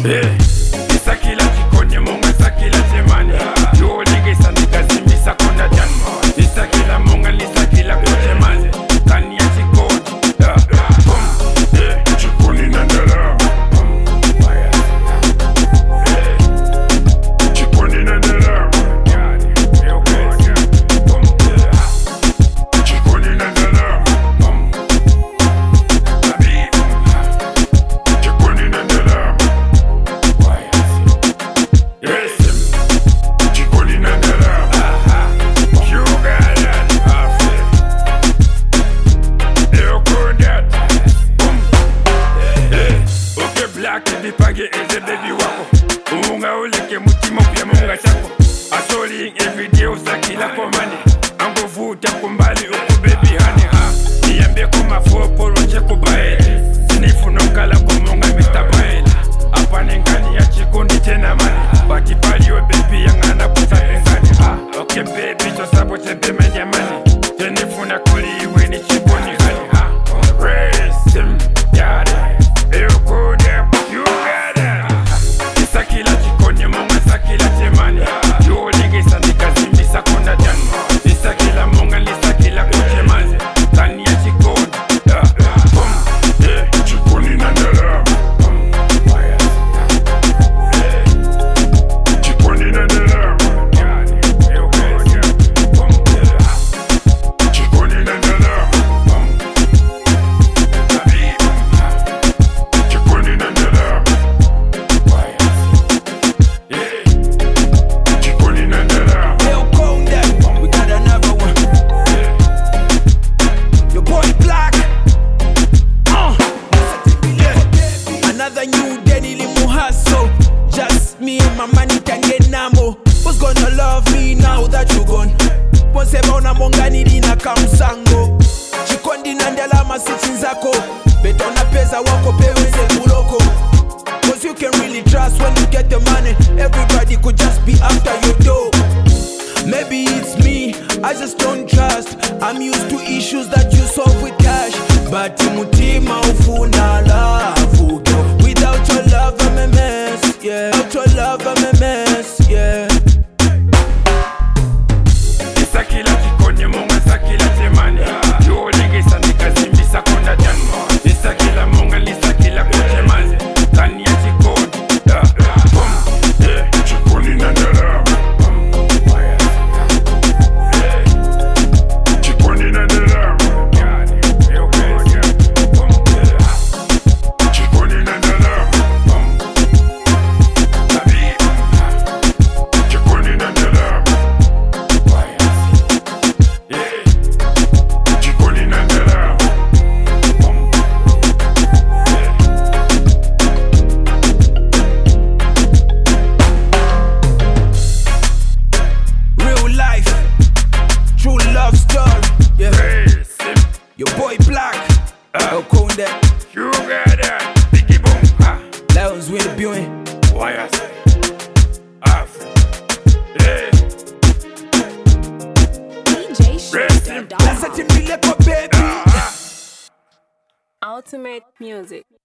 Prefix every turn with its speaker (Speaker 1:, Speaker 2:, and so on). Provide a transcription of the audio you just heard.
Speaker 1: Isakila chikonye monga sakila chemani. Yo lege sandika zimisa konda jani. Isakila monga lisakila kuchemaze. Kani ya chikoni. Chikoni nandala. Chikoni nandala. Chikoni nandala. Chikoni nandala. Bipage eze baby wako Umunga uleke mutima pia munga chako Asoli everyday usakila komani Ango vuta kumbali uku baby honey Niambie kuma fopo roche kubaele Sinifu nongala kumunga Mr. Baela Apane ngani ya chikundi tena mani Bati pali yo baby yangana kusate ngani Okay baby chosapo chebe menyamani Sinifu na kuli iwe ni chikuni hali Race him, yare Eyo kode Isakila chikonye monga sakila chemani. Yo lege sandika zimisa konda jani. Isakila monga lisakila kuchemaze. Kani ya chikoni. Chikoni nandala. Chikoni nandala. Chikoni nandala. Chikoni nandala.
Speaker 2: Another new Denny Limuhaso. Just me and my money can get namo. Who's gonna love me now that you gone? Once ebona mongani dina kamsango. Chikondi nandela masiti zako. Beto na pesa wako peweze buloko. Cause you can really trust when you get the money. Everybody could just be after your dough. Maybe it's me, I just don't trust. I'm used to issues that you solve with cash. But mutima ufuna love, girl. Without your love I'm a mess, yeah. Without your love I'm a mess, yeah.
Speaker 1: Isakila chikonye monga sakila chemani. Yo lege sandika zimisa konda jani. Isakila monga lisakila kuchemaze. Kani ya chikoni. Chikoni nandala. Chikoni nandala. Chikoni nandala. Chikoni nandala. Chikoni nandala.
Speaker 2: Real life, true love story, yeah. Your boy Black, Okonde,
Speaker 1: You got that. Biggie boom.
Speaker 2: Lions win the viewing.
Speaker 1: Why I say?
Speaker 3: DJ
Speaker 1: Rest in
Speaker 3: Shredder.
Speaker 2: Let's set him baby.
Speaker 3: Ultimate music.